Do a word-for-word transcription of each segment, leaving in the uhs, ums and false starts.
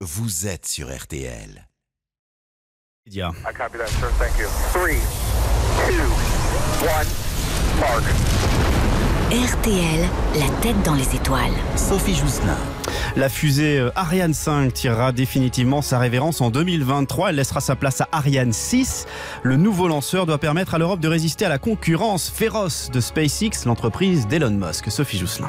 vous êtes sur R T L. Yeah. I copy that, sir. Thank you. three, two, one, mark. R T L, la tête dans les étoiles. Sophie Jousselin. La fusée Ariane cinq tirera définitivement sa révérence en deux mille vingt-trois. Elle laissera sa place à Ariane six. Le nouveau lanceur doit permettre à l'Europe de résister à la concurrence féroce de SpaceX, l'entreprise d'Elon Musk. Sophie Jousselin.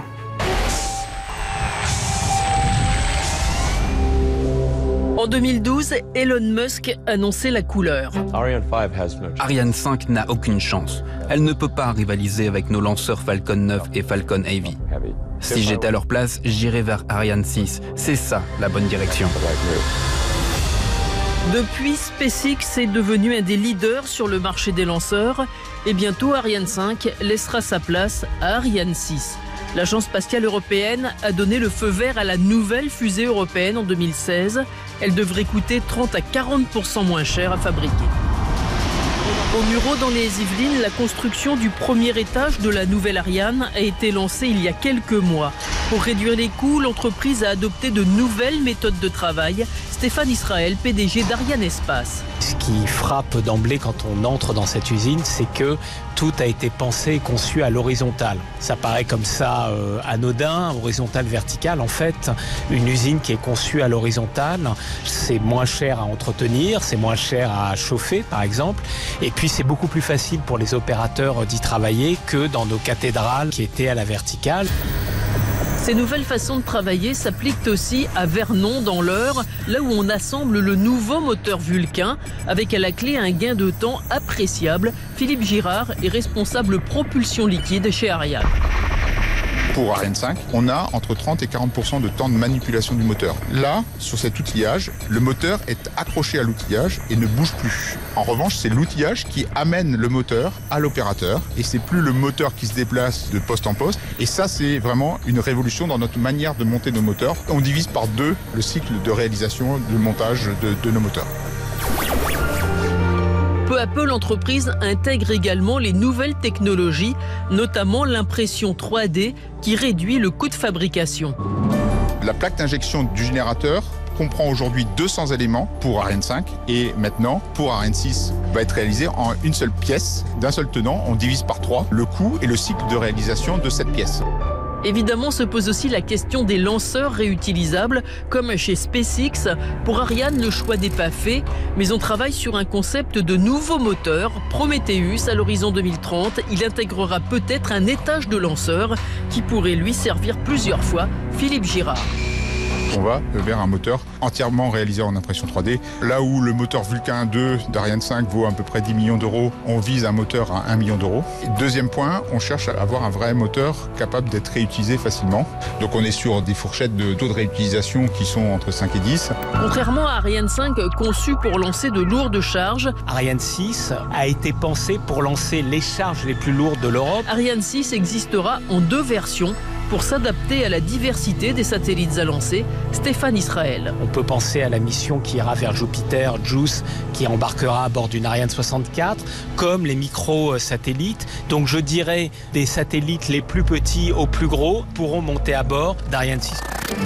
En deux mille douze, Elon Musk annonçait la couleur. Ariane cinq n'a aucune chance. Elle ne peut pas rivaliser avec nos lanceurs Falcon neuf et Falcon Heavy. Si j'étais à leur place, j'irais vers Ariane six. C'est ça la bonne direction. Depuis, SpaceX est devenu un des leaders sur le marché des lanceurs et bientôt Ariane cinq laissera sa place à Ariane six. L'Agence spatiale européenne a donné le feu vert à la nouvelle fusée européenne en deux mille seize. Elle devrait coûter trente à quarante pour cent moins cher à fabriquer. Au Mureau, dans les Yvelines, la construction du premier étage de la nouvelle Ariane a été lancée il y a quelques mois. Pour réduire les coûts, l'entreprise a adopté de nouvelles méthodes de travail. Stéphane Israël, P D G d'Ariane Espace. Ce qui frappe d'emblée quand on entre dans cette usine, c'est que tout a été pensé et conçu à l'horizontale. Ça paraît comme ça euh, anodin, horizontal, vertical. En fait, une usine qui est conçue à l'horizontale, c'est moins cher à entretenir, c'est moins cher à chauffer, par exemple. Et puis, c'est beaucoup plus facile pour les opérateurs d'y travailler que dans nos cathédrales qui étaient à la verticale. Ces nouvelles façons de travailler s'appliquent aussi à Vernon dans l'Eure, là où on assemble le nouveau moteur Vulcain, avec à la clé un gain de temps appréciable. Philippe Girard est responsable propulsion liquide chez Ariane. Pour Ariane cinq, on a entre trente et quarante pour cent de temps de manipulation du moteur. Là, sur cet outillage, le moteur est accroché à l'outillage et ne bouge plus. En revanche, c'est l'outillage qui amène le moteur à l'opérateur et c'est plus le moteur qui se déplace de poste en poste. Et ça, c'est vraiment une révolution dans notre manière de monter nos moteurs. On divise par deux le cycle de réalisation, de montage de, de nos moteurs. Peu à peu, l'entreprise intègre également les nouvelles technologies, notamment l'impression trois D qui réduit le coût de fabrication. La plaque d'injection du générateur comprend aujourd'hui deux cents éléments pour Ariane cinq et maintenant, pour Ariane six, va être réalisé en une seule pièce, d'un seul tenant. On divise par trois le coût et le cycle de réalisation de cette pièce. Évidemment, se pose aussi la question des lanceurs réutilisables, comme chez SpaceX. Pour Ariane, le choix n'est pas fait, mais on travaille sur un concept de nouveau moteur, Prometheus, à l'horizon deux mille trente. Il intégrera peut-être un étage de lanceur qui pourrait lui servir plusieurs fois. Philippe Girard. On va vers un moteur entièrement réalisé en impression trois D. Là où le moteur Vulcain deux d'Ariane cinq vaut à peu près dix millions d'euros, on vise un moteur à un million d'euros. Deuxième point, on cherche à avoir un vrai moteur capable d'être réutilisé facilement. Donc on est sur des fourchettes de taux de réutilisation qui sont entre cinq et dix. Contrairement à Ariane cinq, conçu pour lancer de lourdes charges, Ariane six a été pensé pour lancer les charges les plus lourdes de l'Europe. Ariane six existera en deux versions pour s'adapter à la diversité des satellites à lancer. Stéphane Israël. On peut penser à la mission qui ira vers Jupiter, JUICE, qui embarquera à bord d'une Ariane soixante-quatre, comme les micro-satellites. Donc je dirais des satellites les plus petits aux plus gros pourront monter à bord d'Ariane six.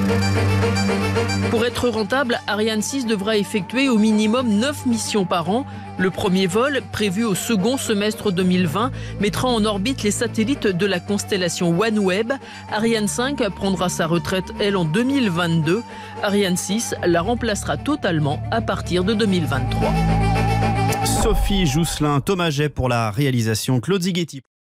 Pour être rentable, Ariane six devra effectuer au minimum neuf missions par an. Le premier vol, prévu au second semestre deux mille vingt, mettra en orbite les satellites de la constellation OneWeb. Ariane cinq prendra sa retraite, elle, en deux mille vingt-deux. Ariane six la remplacera totalement à partir de deux mille vingt-trois. Sophie Jousselin, Thomas Jay pour la réalisation, Claude Zighetti.